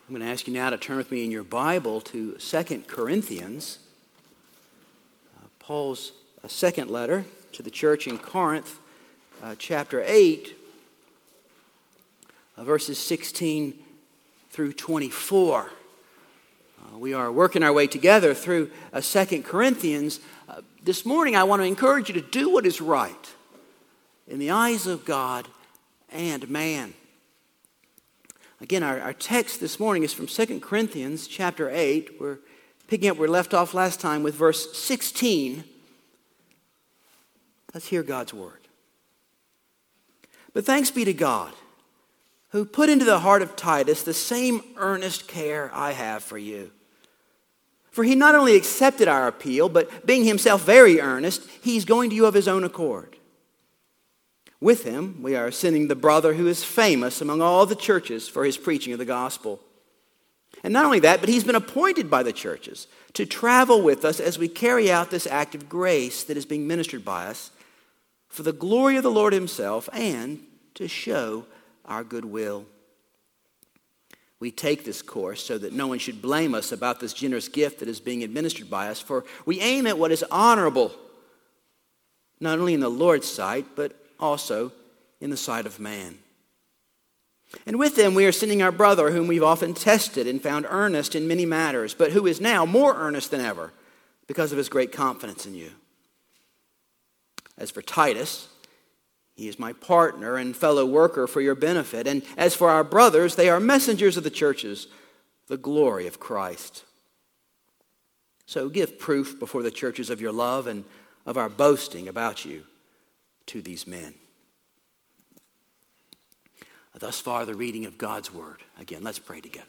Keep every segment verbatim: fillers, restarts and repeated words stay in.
I'm going to ask you now to turn with me in your Bible to Second Corinthians, uh, Paul's uh, second letter to the church in Corinth, uh, chapter eight, uh, verses sixteen through twenty-four. Uh, we are working our way together through uh, Second Corinthians. Uh, this morning I want to encourage you to do what is right in the eyes of God and man. Again, our, our text this morning is from Second Corinthians chapter eight. We're picking up where we left off last time with verse sixteen. Let's hear God's word. But thanks be to God, who put into the heart of Titus the same earnest care I have for you. For he not only accepted our appeal, but being himself very earnest, he's going to you of his own accord. With him, we are sending the brother who is famous among all the churches for his preaching of the gospel. And not only that, but he's been appointed by the churches to travel with us as we carry out this act of grace that is being ministered by us for the glory of the Lord himself and to show our goodwill. We take this course so that no one should blame us about this generous gift that is being administered by us, for we aim at what is honorable, not only in the Lord's sight, but also in the sight of man. And with them we are sending our brother, whom we've often tested and found earnest in many matters, but who is now more earnest than ever because of his great confidence in you. As for Titus, he is my partner and fellow worker for your benefit. And as for our brothers, they are messengers of the churches, the glory of Christ. So give proof before the churches of your love and of our boasting about you to these men. Thus far, the reading of God's word. Again, let's pray together.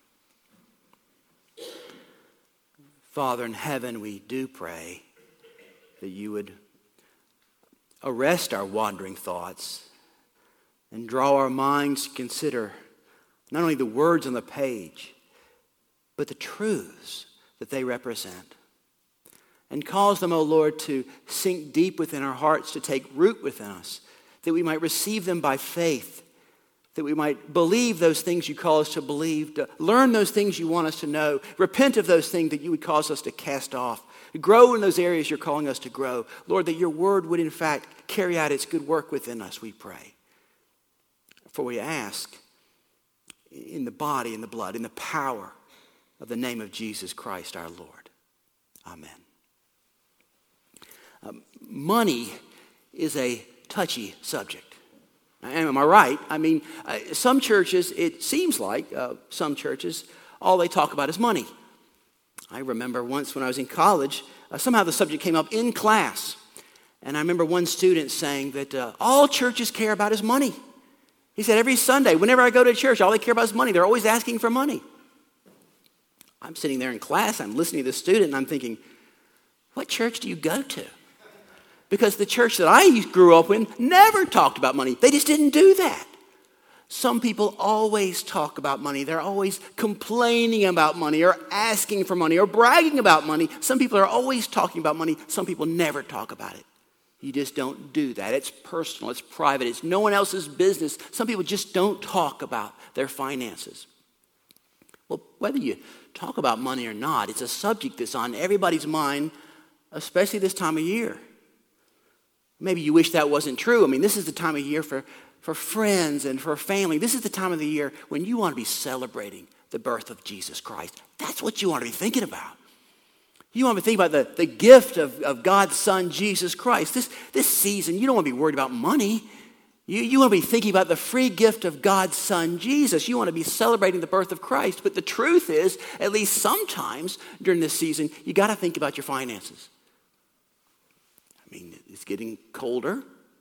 Father in heaven, we do pray that you would arrest our wandering thoughts and draw our minds to consider not only the words on the page, but the truths that they represent. And cause them, O Lord, to sink deep within our hearts, to take root within us, that we might receive them by faith, that we might believe those things you call us to believe, to learn those things you want us to know, repent of those things that you would cause us to cast off, grow in those areas you're calling us to grow. Lord, that your word would in fact carry out its good work within us, we pray. For we ask in the body, in the blood, in the power of the name of Jesus Christ our Lord. Amen. Um, money is a touchy subject. Am I right? I mean, uh, some churches, it seems like uh, some churches, all they talk about is money. I remember once when I was in college, uh, somehow the subject came up in class. And I remember one student saying that uh, all churches care about is money. He said, every Sunday, whenever I go to church, all they care about is money. They're always asking for money. I'm sitting there in class, I'm listening to the student, and I'm thinking, what church do you go to? Because the church that I grew up in never talked about money. They just didn't do that. Some people always talk about money. They're always complaining about money or asking for money or bragging about money. Some people are always talking about money. Some people never talk about it. You just don't do that. It's personal. It's private. It's no one else's business. Some people just don't talk about their finances. Well, whether you talk about money or not, it's a subject that's on everybody's mind, especially this time of year. Maybe you wish that wasn't true. I mean, this is the time of year for, for friends and for family. This is the time of the year when you want to be celebrating the birth of Jesus Christ. That's what you want to be thinking about. You want to be thinking about the, the gift of, of God's Son, Jesus Christ. This, this season, you don't want to be worried about money. You, you want to be thinking about the free gift of God's Son, Jesus. You want to be celebrating the birth of Christ. But the truth is, at least sometimes during this season, you got to think about your finances. I mean, it's getting colder.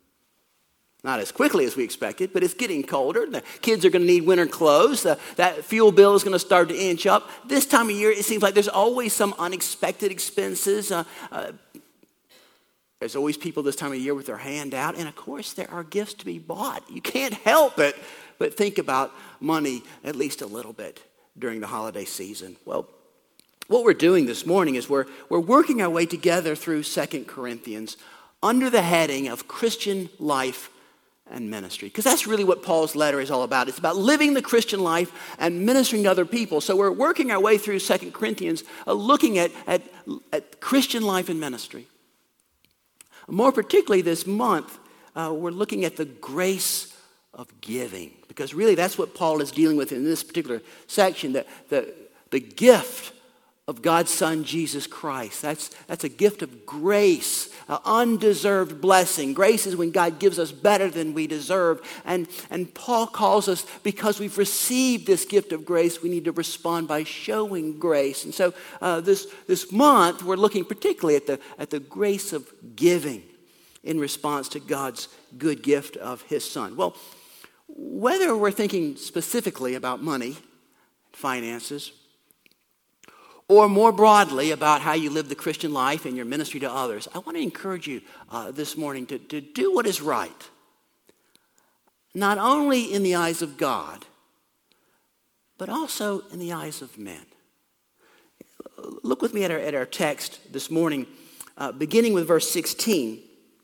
Not as quickly as we expected, but it's getting colder. The kids are going to need winter clothes. The, that fuel bill is going to start to inch up. This time of year, it seems like there's always some unexpected expenses. Uh, uh, there's always people this time of year with their hand out. And, of course, there are gifts to be bought. You can't help it but think about money at least a little bit during the holiday season. Well, what we're doing this morning is we're, we're working our way together through Second Corinthians under the heading of Christian life and ministry. Because that's really what Paul's letter is all about. It's about living the Christian life and ministering to other people. So we're working our way through Second Corinthians, uh, looking at, at, at Christian life and ministry. More particularly this month, uh, we're looking at the grace of giving. Because really that's what Paul is dealing with in this particular section, the, the, the gift of God's Son, Jesus Christ. That's, that's a gift of grace, an undeserved blessing. Grace is when God gives us better than we deserve. And, and Paul calls us, because we've received this gift of grace, we need to respond by showing grace. And so uh, this, this month, we're looking particularly at the, at the grace of giving in response to God's good gift of his Son. Well, whether we're thinking specifically about money, finances, or more broadly about how you live the Christian life and your ministry to others, I want to encourage you uh, this morning to, to do what is right. Not only in the eyes of God, but also in the eyes of men. Look with me at our, at our text this morning, uh, beginning with verse sixteen.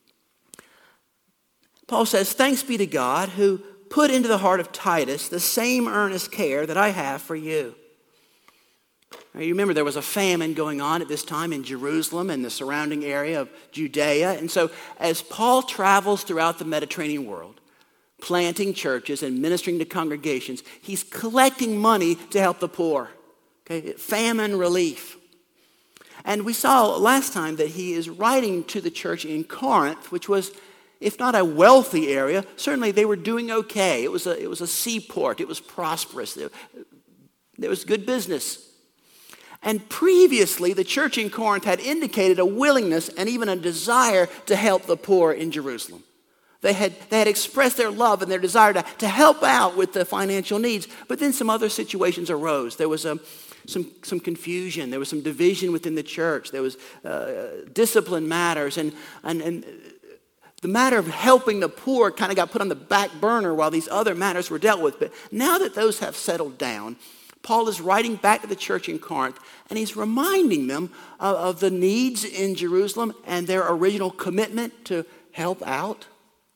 Paul says, "Thanks be to God who put into the heart of Titus the same earnest care that I have for you." Now, you remember there was a famine going on at this time in Jerusalem and the surrounding area of Judea. And so as Paul travels throughout the Mediterranean world, planting churches and ministering to congregations, he's collecting money to help the poor. Okay, famine relief. And we saw last time that he is writing to the church in Corinth, which was, if not a wealthy area, certainly they were doing okay. It was a, it was a seaport. It was prosperous. There, there was good business. And previously, the church in Corinth had indicated a willingness and even a desire to help the poor in Jerusalem. They had, they had expressed their love and their desire to, to help out with the financial needs. But then some other situations arose. There was a, some, some confusion. There was some division within the church. There was uh, discipline matters. And, and, and the matter of helping the poor kind of got put on the back burner while these other matters were dealt with. But now that those have settled down, Paul is writing back to the church in Corinth, and he's reminding them of, of the needs in Jerusalem and their original commitment to help out.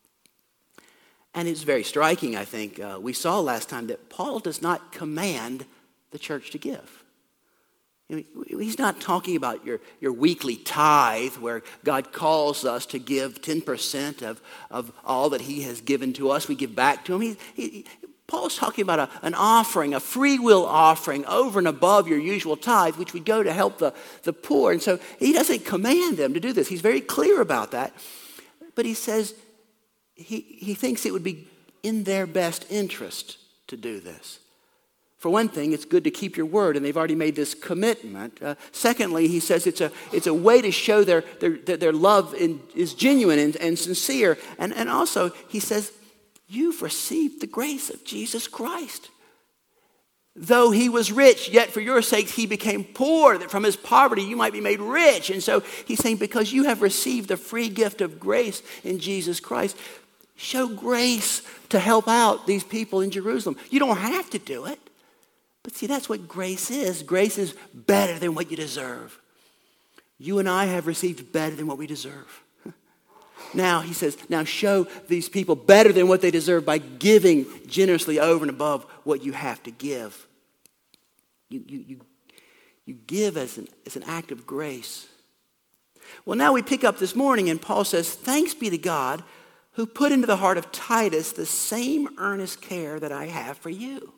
And it's very striking, I think. Uh, we saw last time that Paul does not command the church to give. I mean, he's not talking about your, your weekly tithe where God calls us to give ten percent of, of all that he has given to us. We give back to him. He, he, Paul's talking about a, an offering, a free will offering over and above your usual tithe, which would go to help the, the poor. And so he doesn't command them to do this. He's very clear about that. But he says he, he thinks it would be in their best interest to do this. For one thing, it's good to keep your word, and they've already made this commitment. Uh, secondly, he says it's a it's a way to show their their, their love in, is genuine and, and sincere. And, and also, he says, you've received the grace of Jesus Christ. Though he was rich, yet for your sakes he became poor, that from his poverty you might be made rich. And so he's saying, because you have received the free gift of grace in Jesus Christ, show grace to help out these people in Jerusalem. You don't have to do it. But see, that's what grace is. Grace is better than what you deserve. You and I have received better than what we deserve. Now, he says, now show these people better than what they deserve by giving generously over and above what you have to give. You, you, you, you give as an, as an act of grace. Well, now we pick up this morning and Paul says, thanks be to God who put into the heart of Titus the same earnest care that I have for you.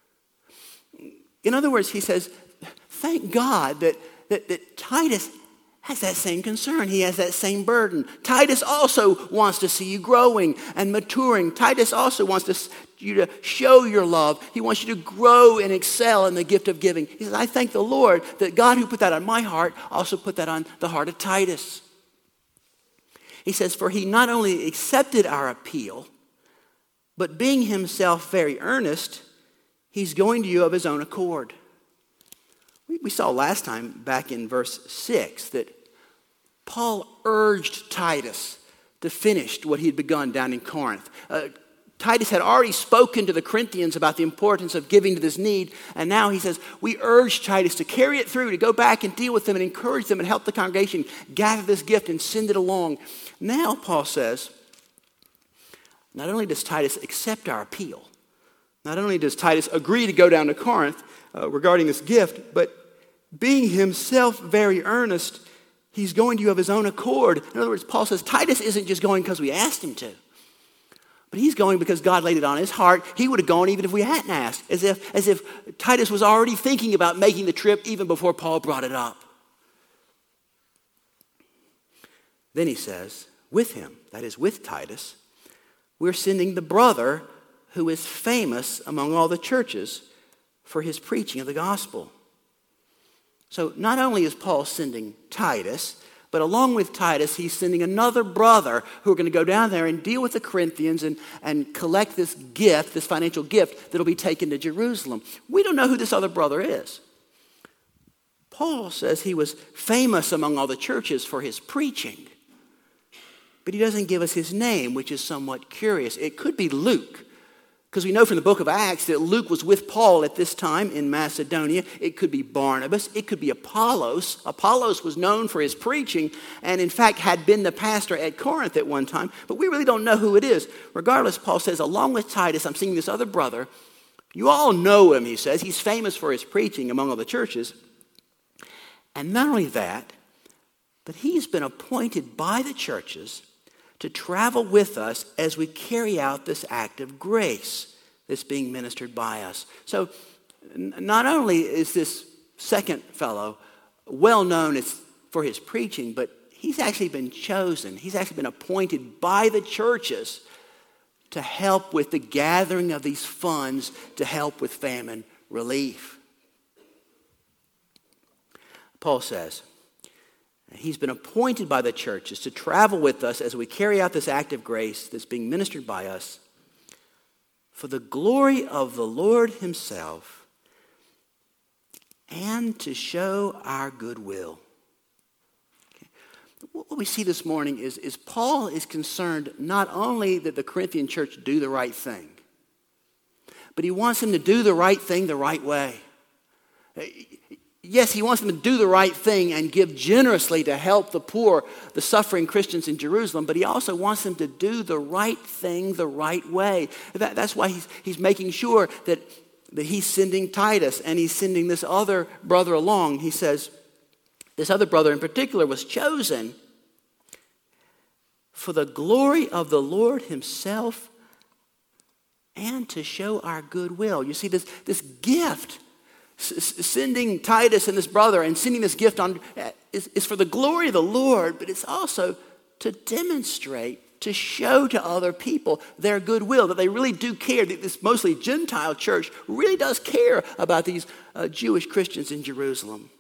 In other words, he says, thank God that, that, that Titus has that same concern. He has that same burden. Titus also wants to see you growing and maturing. Titus also wants to, you to show your love. He wants you to grow and excel in the gift of giving. He says, I thank the Lord that God who put that on my heart also put that on the heart of Titus. He says, for he not only accepted our appeal, but being himself very earnest, he's going to you of his own accord. We, we saw last time back in verse six that Paul urged Titus to finish what he had begun down in Corinth. Uh, Titus had already spoken to the Corinthians about the importance of giving to this need, and now he says, we urge Titus to carry it through, to go back and deal with them and encourage them and help the congregation gather this gift and send it along. Now, Paul says, not only does Titus accept our appeal, not only does Titus agree to go down to Corinth uh, regarding this gift, but being himself very earnest, he's going to you of his own accord. In other words, Paul says Titus isn't just going because we asked him to, but he's going because God laid it on his heart. He would have gone even if we hadn't asked, as if, as if Titus was already thinking about making the trip even before Paul brought it up. Then he says, with him, that is with Titus, we're sending the brother who is famous among all the churches for his preaching of the gospel. So not only is Paul sending Titus, but along with Titus, he's sending another brother who are going to go down there and deal with the Corinthians and, and collect this gift, this financial gift that will be taken to Jerusalem. We don't know who this other brother is. Paul says he was famous among all the churches for his preaching. But he doesn't give us his name, which is somewhat curious. It could be Luke, because we know from the book of Acts that Luke was with Paul at this time in Macedonia. It could be Barnabas. It could be Apollos. Apollos was known for his preaching and, in fact, had been the pastor at Corinth at one time. But we really don't know who it is. Regardless, Paul says, along with Titus, I'm seeing this other brother. You all know him, he says. He's famous for his preaching among all the churches. And not only that, but he's been appointed by the churches to travel with us as we carry out this act of grace that's being ministered by us. So n- not only is this second fellow well known as for his preaching, but he's actually been chosen. He's actually been appointed by the churches to help with the gathering of these funds to help with famine relief. Paul says, he's been appointed by the churches to travel with us as we carry out this act of grace that's being ministered by us for the glory of the Lord himself and to show our goodwill. Okay. What we see this morning is, is Paul is concerned not only that the Corinthian church do the right thing, but he wants them to do the right thing the right way. Yes, he wants them to do the right thing and give generously to help the poor, the suffering Christians in Jerusalem, but he also wants them to do the right thing the right way. That, that's why he's, he's making sure that, that he's sending Titus and he's sending this other brother along. He says, this other brother in particular was chosen for the glory of the Lord himself and to show our goodwill. You see, this, this gift, sending Titus and this brother and sending this gift on is, is for the glory of the Lord, but it's also to demonstrate, to show to other people their goodwill, that they really do care, that this mostly Gentile church really does care about these uh, Jewish Christians in Jerusalem.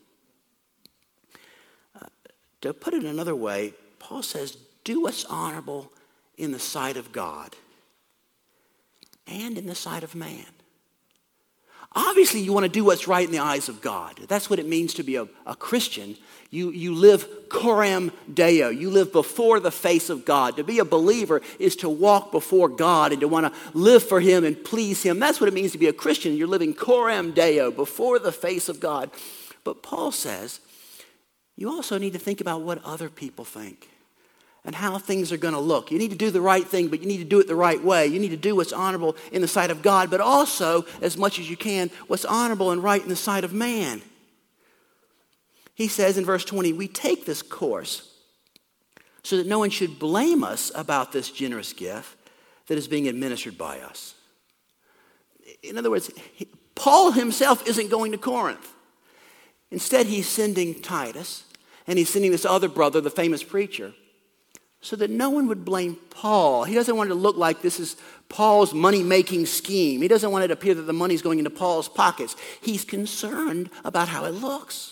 Uh, to put it another way, Paul says, do what's honorable in the sight of God and in the sight of man. Obviously, you want to do what's right in the eyes of God. That's what it means to be a, a Christian. You, you live coram Deo. You live before the face of God. To be a believer is to walk before God and to want to live for him and please him. That's what it means to be a Christian. You're living coram Deo, before the face of God. But Paul says, you also need to think about what other people think and how things are going to look. You need to do the right thing, but you need to do it the right way. You need to do what's honorable in the sight of God, but also, as much as you can, what's honorable and right in the sight of man. He says in verse twenty, we take this course so that no one should blame us about this generous gift that is being administered by us. In other words, Paul himself isn't going to Corinth. Instead, he's sending Titus, and he's sending this other brother, the famous preacher, so that no one would blame Paul. He doesn't want it to look like this is Paul's money-making scheme. He doesn't want it to appear that the money's going into Paul's pockets. He's concerned about how it looks.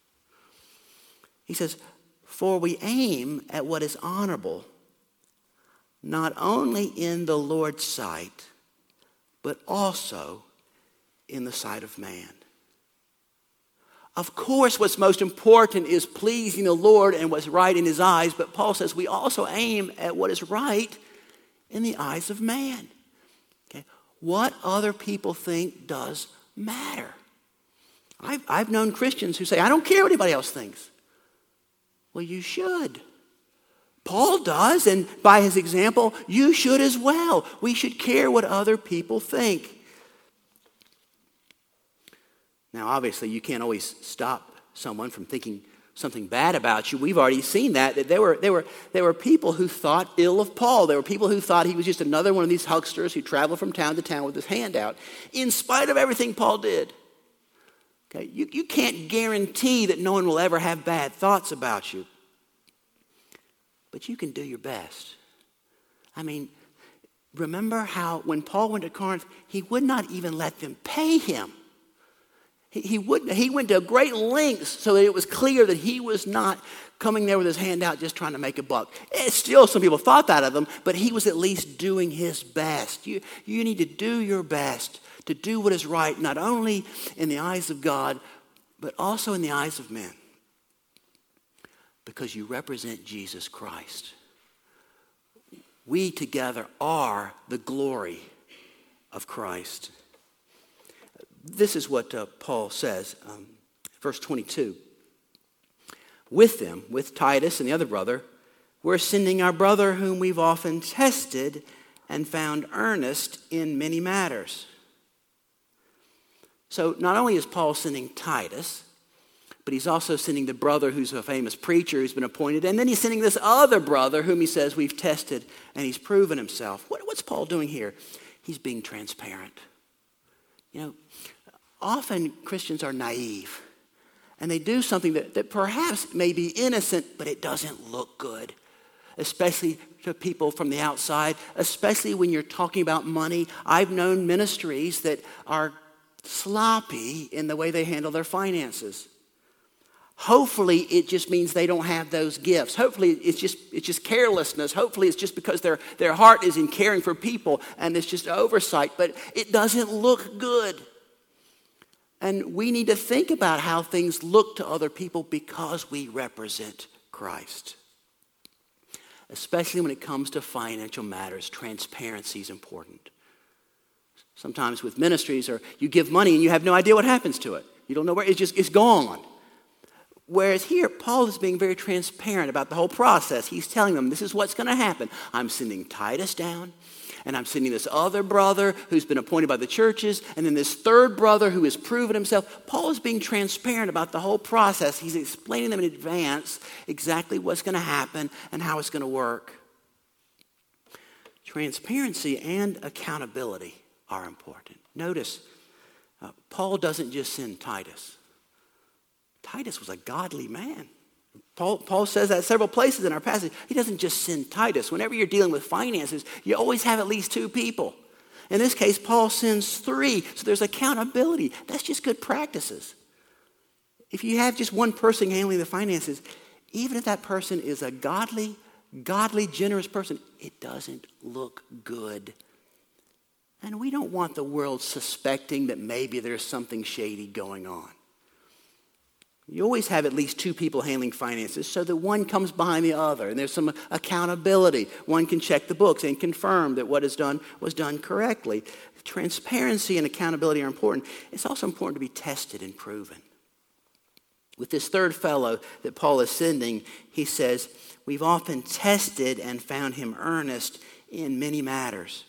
He says, for we aim at what is honorable, not only in the Lord's sight, but also in the sight of man. Of course, what's most important is pleasing the Lord and what's right in his eyes, but Paul says we also aim at what is right in the eyes of man. Okay? What other people think does matter. I've, I've known Christians who say, I don't care what anybody else thinks. Well, you should. Paul does, and by his example, you should as well. We should care what other people think. Now, obviously, you can't always stop someone from thinking something bad about you. We've already seen that, that there were, there were, there were people who thought ill of Paul. There were people who thought he was just another one of these hucksters who traveled from town to town with his hand out, in spite of everything Paul did. Okay, you, you can't guarantee that no one will ever have bad thoughts about you. But you can do your best. I mean, remember how when Paul went to Corinth, he would not even let them pay him. He, he, would, he went to great lengths so that it was clear that he was not coming there with his hand out just trying to make a buck. It's still, some people thought that of him, but he was at least doing his best. You, you need to do your best to do what is right, not only in the eyes of God, but also in the eyes of men. Because you represent Jesus Christ. We together are the glory of Christ. This is what uh, Paul says, um, verse twenty-two. With them, with Titus and the other brother, we're sending our brother whom we've often tested and found earnest in many matters. So not only is Paul sending Titus, but he's also sending the brother who's a famous preacher who's been appointed. And then he's sending this other brother whom he says we've tested and he's proven himself. What, what's Paul doing here? He's being transparent. You know, often Christians are naive. And they do something that, that perhaps may be innocent, but it doesn't look good. Especially to people from the outside. Especially when you're talking about money. I've known ministries that are sloppy in the way they handle their finances. Hopefully it just means they don't have those gifts. Hopefully it's just it's just carelessness. Hopefully it's just because their, their heart is in caring for people and it's just oversight. But it doesn't look good. And we need to think about how things look to other people because we represent Christ. Especially when it comes to financial matters, transparency is important. Sometimes with ministries, or you give money and you have no idea what happens to it. You don't know where, it's just, it's gone. Whereas here, Paul is being very transparent about the whole process. He's telling them, this is what's going to happen. I'm sending Titus down, and I'm sending this other brother who's been appointed by the churches, and then this third brother who has proven himself. Paul is being transparent about the whole process. He's explaining them in advance exactly what's going to happen and how it's going to work. Transparency and accountability are important. Notice, uh, Paul doesn't just send Titus. Titus was a godly man. Paul, Paul says that several places in our passage. He doesn't just send Titus. Whenever you're dealing with finances, you always have at least two people. In this case, Paul sends three. So there's accountability. That's just good practices. If you have just one person handling the finances, even if that person is a godly, godly, generous person, it doesn't look good. And we don't want the world suspecting that maybe there's something shady going on. You always have at least two people handling finances so that one comes behind the other and there's some accountability. One can check the books and confirm that what is done was done correctly. Transparency and accountability are important. It's also important to be tested and proven. With this third fellow that Paul is sending, he says, we've often tested and found him earnest in many matters.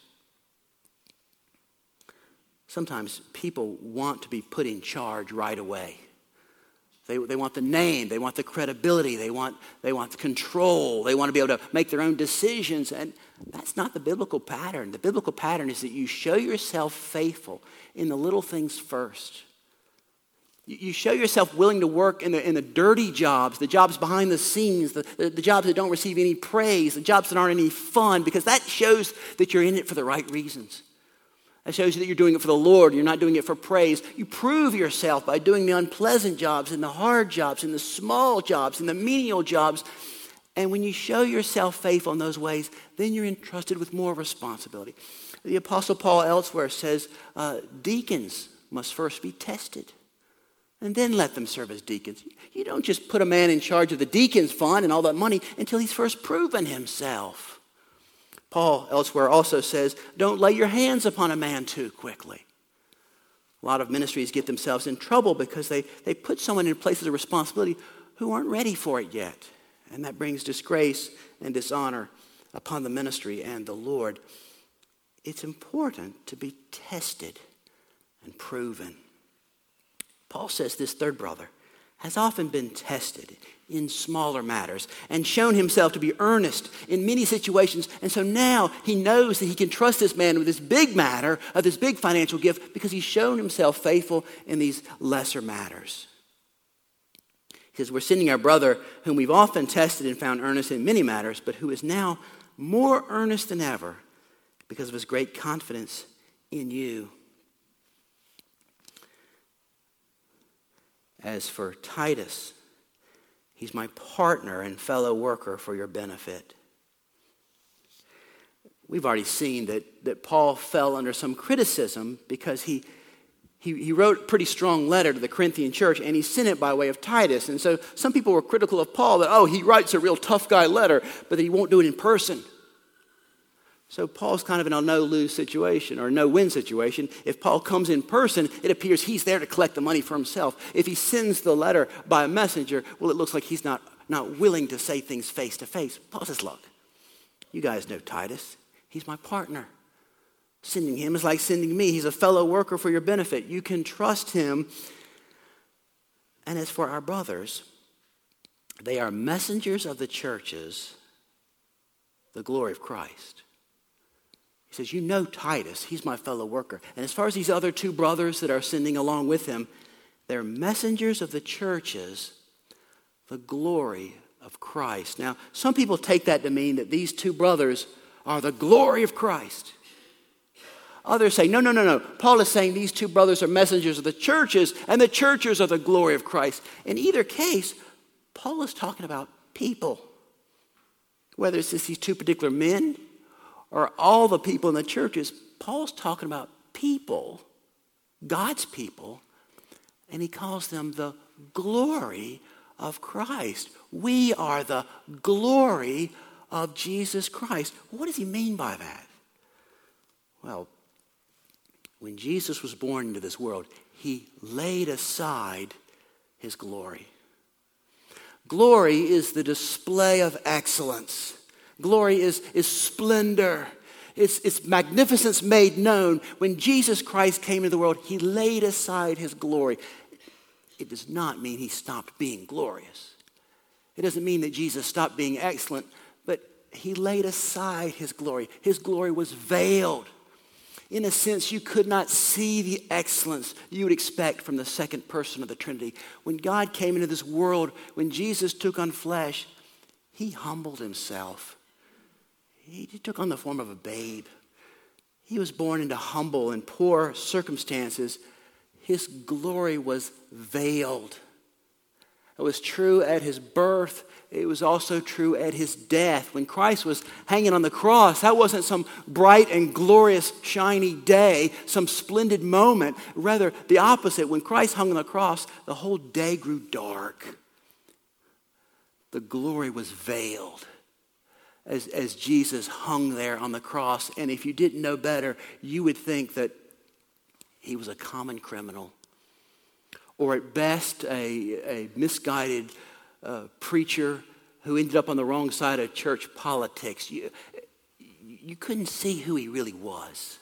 Sometimes people want to be put in charge right away. They, they want the name, they want the credibility, they want, they want the control, they want to be able to make their own decisions. And that's not the biblical pattern. The biblical pattern is that you show yourself faithful in the little things first. You, you show yourself willing to work in the, in the dirty jobs, the jobs behind the scenes, the, the, the jobs that don't receive any praise, the jobs that aren't any fun, because that shows that you're in it for the right reasons. That shows you that you're doing it for the Lord. You're not doing it for praise. You prove yourself by doing the unpleasant jobs and the hard jobs and the small jobs and the menial jobs. And when you show yourself faithful in those ways, then you're entrusted with more responsibility. The Apostle Paul elsewhere says uh, deacons must first be tested and then let them serve as deacons. You don't just put a man in charge of the deacon's fund and all that money until he's first proven himself. Paul elsewhere also says, don't lay your hands upon a man too quickly. A lot of ministries get themselves in trouble because they, they put someone in places of responsibility who aren't ready for it yet. And that brings disgrace and dishonor upon the ministry and the Lord. It's important to be tested and proven. Paul says this third brother has often been tested in smaller matters and shown himself to be earnest in many situations. And so now he knows that he can trust this man with this big matter of this big financial gift because he's shown himself faithful in these lesser matters. He says, we're sending our brother whom we've often tested and found earnest in many matters, but who is now more earnest than ever because of his great confidence in you. As for Titus, he's my partner and fellow worker for your benefit. We've already seen that, that Paul fell under some criticism because he, he, he wrote a pretty strong letter to the Corinthian church and he sent it by way of Titus. And so some people were critical of Paul that, oh, he writes a real tough guy letter, but that he won't do it in person. So Paul's kind of in a no-lose situation or no-win situation. If Paul comes in person, it appears he's there to collect the money for himself. If he sends the letter by a messenger, well, it looks like he's not, not willing to say things face-to-face. Paul says, look, you guys know Titus. He's my partner. Sending him is like sending me. He's a fellow worker for your benefit. You can trust him. And as for our brothers, they are messengers of the churches, the glory of Christ. He says, you know Titus, he's my fellow worker. And as far as these other two brothers that are sending along with him, they're messengers of the churches, the glory of Christ. Now, some people take that to mean that these two brothers are the glory of Christ. Others say, no, no, no, no. Paul is saying these two brothers are messengers of the churches, and the churches are the glory of Christ. In either case, Paul is talking about people. Whether it's just these two particular men, or all the people in the churches, Paul's talking about people, God's people, and he calls them the glory of Christ. We are the glory of Jesus Christ. What does he mean by that? Well, when Jesus was born into this world, he laid aside his glory. Glory is the display of excellence. Glory is, is splendor. It's, it's magnificence made known. When Jesus Christ came into the world, he laid aside his glory. It does not mean he stopped being glorious. It doesn't mean that Jesus stopped being excellent, but he laid aside his glory. His glory was veiled. In a sense, you could not see the excellence you would expect from the second person of the Trinity. When God came into this world, when Jesus took on flesh, he humbled himself. He took on the form of a babe. He was born into humble and poor circumstances. His glory was veiled. It was true at his birth. It was also true at his death. When Christ was hanging on the cross, that wasn't some bright and glorious, shiny day, some splendid moment. Rather, the opposite. When Christ hung on the cross, the whole day grew dark. The glory was veiled. As, as Jesus hung there on the cross. And if you didn't know better, you would think that he was a common criminal. Or at best, a, a misguided uh, preacher who ended up on the wrong side of church politics. You, you couldn't see who he really was.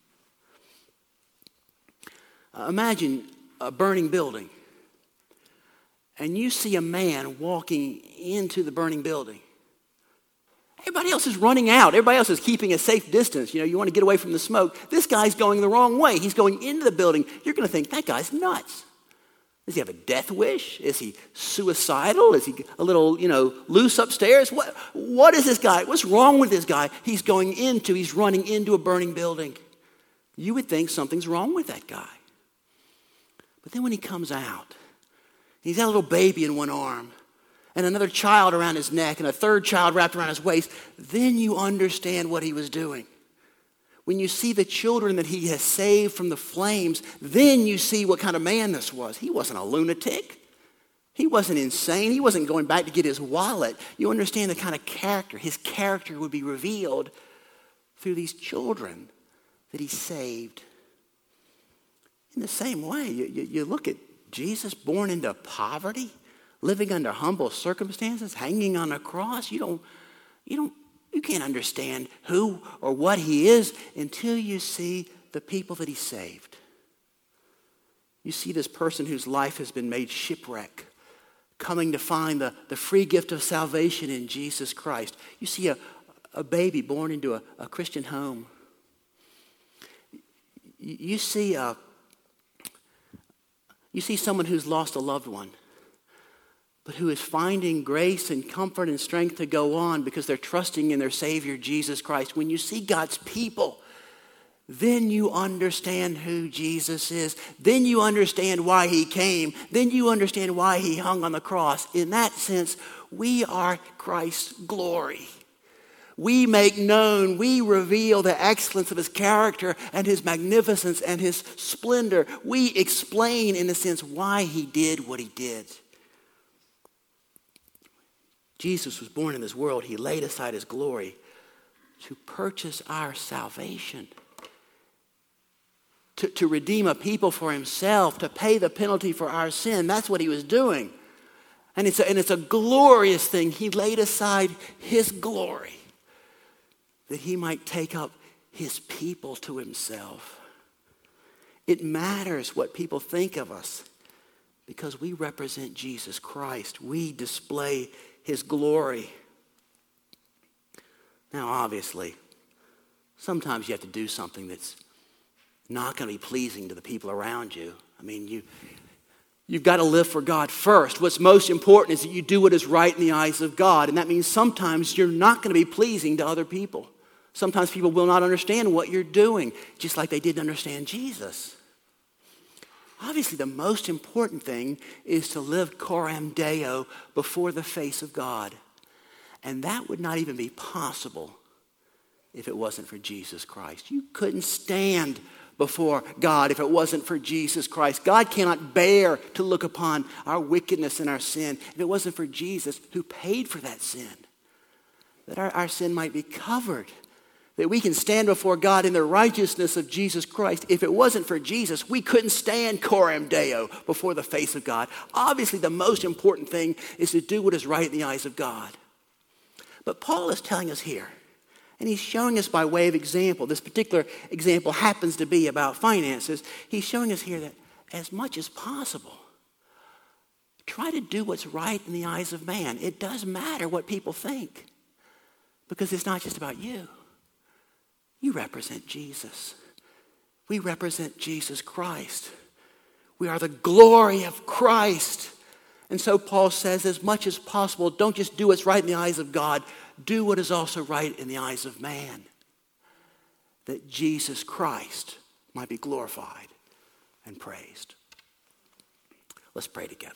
Uh, imagine a burning building. And you see a man walking into the burning building. Everybody else is running out. Everybody else is keeping a safe distance. You know, you want to get away from the smoke. This guy's going the wrong way. He's going into the building. You're going to think, that guy's nuts. Does he have a death wish? Is he suicidal? Is he a little, you know, loose upstairs? What, what is this guy? What's wrong with this guy? He's going into, he's running into a burning building. You would think something's wrong with that guy. But then when he comes out, he's got a little baby in one arm, and another child around his neck, and a third child wrapped around his waist, then you understand what he was doing. When you see the children that he has saved from the flames, then you see what kind of man this was. He wasn't a lunatic. He wasn't insane. He wasn't going back to get his wallet. You understand the kind of character. His character would be revealed through these children that he saved. In the same way, you, you, you look at Jesus born into poverty, living under humble circumstances, hanging on a cross. You don't, you don't, you can't understand who or what he is until you see the people that he saved. You see this person whose life has been made shipwreck, coming to find the, the free gift of salvation in Jesus Christ. You see a, a baby born into a, a Christian home. You, you see a, you see someone who's lost a loved one, but who is finding grace and comfort and strength to go on because they're trusting in their Savior, Jesus Christ. When you see God's people, then you understand who Jesus is. Then you understand why he came. Then you understand why he hung on the cross. In that sense, we are Christ's glory. We make known, we reveal the excellence of his character and his magnificence and his splendor. We explain, in a sense, why he did what he did. Jesus was born in this world. He laid aside his glory to purchase our salvation, to, to redeem a people for himself, to pay the penalty for our sin. That's what he was doing. And it's a, and it's a glorious thing. He laid aside his glory that he might take up his people to himself. It matters what people think of us because we represent Jesus Christ. We display his glory. Now, obviously, sometimes you have to do something that's not going to be pleasing to the people around you. I mean, you, you've got to live for God first. What's most important is that you do what is right in the eyes of God. And that means sometimes you're not going to be pleasing to other people. Sometimes people will not understand what you're doing, just like they didn't understand Jesus. Obviously, the most important thing is to live coram Deo before the face of God. And that would not even be possible if it wasn't for Jesus Christ. You couldn't stand before God if it wasn't for Jesus Christ. God cannot bear to look upon our wickedness and our sin if it wasn't for Jesus who paid for that sin, that our, our sin might be covered, that we can stand before God in the righteousness of Jesus Christ. If it wasn't for Jesus, we couldn't stand coram Deo before the face of God. Obviously, the most important thing is to do what is right in the eyes of God. But Paul is telling us here, and he's showing us by way of example, this particular example happens to be about finances. He's showing us here that as much as possible, try to do what's right in the eyes of man. It does matter what people think because it's not just about you. You represent Jesus. We represent Jesus Christ. We are the glory of Christ. And so Paul says, as much as possible, don't just do what's right in the eyes of God. Do what is also right in the eyes of man, that Jesus Christ might be glorified and praised. Let's pray together.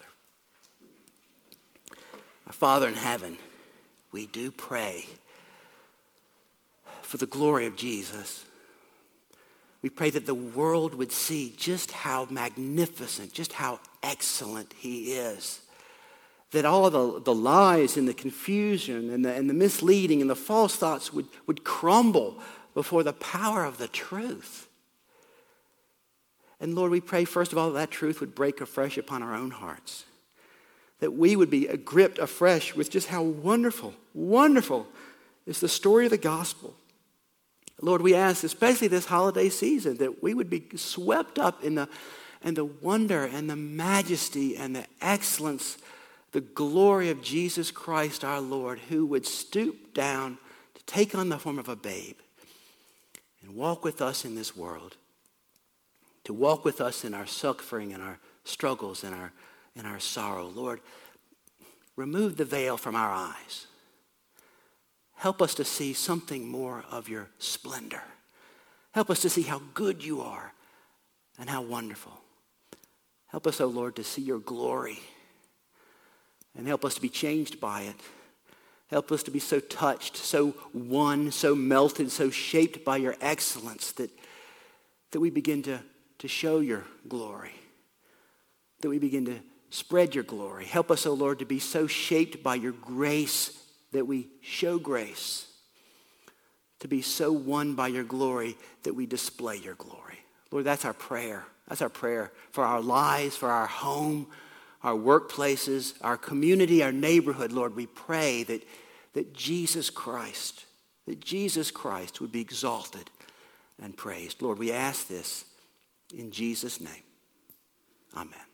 Our Father in heaven, we do pray for the glory of Jesus. We pray that the world would see just how magnificent, just how excellent he is. That all the, the lies and the confusion and the, and the misleading and the false thoughts would, would crumble before the power of the truth. And Lord, we pray first of all that, that truth would break afresh upon our own hearts. That we would be gripped afresh with just how wonderful, wonderful is the story of the gospel. Lord, we ask, especially this holiday season, that we would be swept up in the, in the wonder and the majesty and the excellence, the glory of Jesus Christ our Lord, who would stoop down to take on the form of a babe and walk with us in this world, to walk with us in our suffering and our struggles and our, and our sorrow. Lord, remove the veil from our eyes. Help us to see something more of your splendor. Help us to see how good you are and how wonderful. Help us, O Lord, to see your glory and help us to be changed by it. Help us to be so touched, so won, so melted, so shaped by your excellence that, that we begin to, to show your glory, that we begin to spread your glory. Help us, O Lord, to be so shaped by your grace that we show grace, to be so won by your glory that we display your glory. Lord, that's our prayer. That's our prayer for our lives, for our home, our workplaces, our community, our neighborhood, Lord, we pray that, that Jesus Christ, that Jesus Christ would be exalted and praised. Lord, we ask this in Jesus' name. Amen.